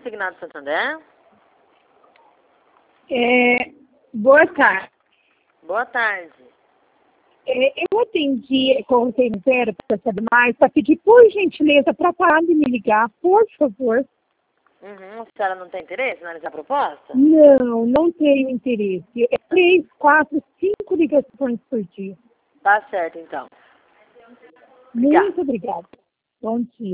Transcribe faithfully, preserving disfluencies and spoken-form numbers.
Consignado Santander? É, boa tarde. Boa tarde. É, eu atendi com o zero para saber mais, para pedir, por gentileza, para parar de me ligar, por favor. Uhum. A senhora não tem interesse em analisar a proposta? Não, não tenho interesse. É três, quatro, cinco ligações por dia. Tá certo, então. Muito obrigada. Bom dia.